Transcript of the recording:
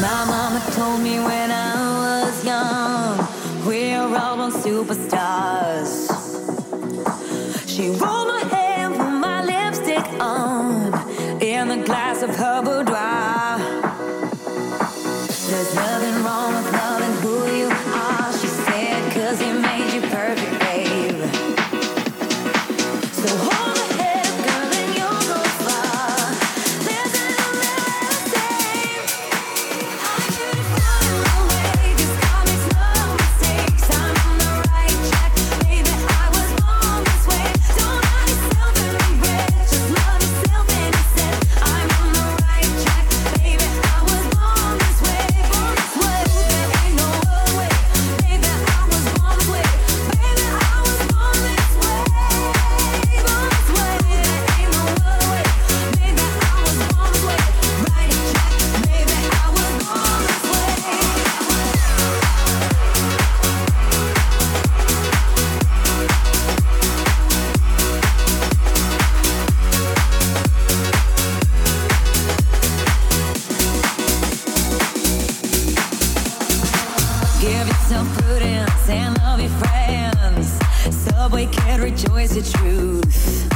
My mama told me when I was young, we're all born superstars. She rolled my hair, put my lipstick on, in the glass of her boudoir. There's nothing wrong with loving who you are, she said, 'cause he made you perfect, babe. So hold my head, girl, and you'll go far. Listen to me when I say, I'm beautiful in my way, 'cause God makes no mistakes. I'm on the right track, baby, I was born this way. Don't love yourself and regret, just love yourself and accept. I'm on the right track, baby, I was born this way. Born this way, there ain't no other way. Baby, I was born this way. Baby, I was born this way. Born this way, there ain't no other way. Baby, I was born this way. Right track, baby, I was born this way. Give yourself prudence and love your friends. Subway can rejoice the truth.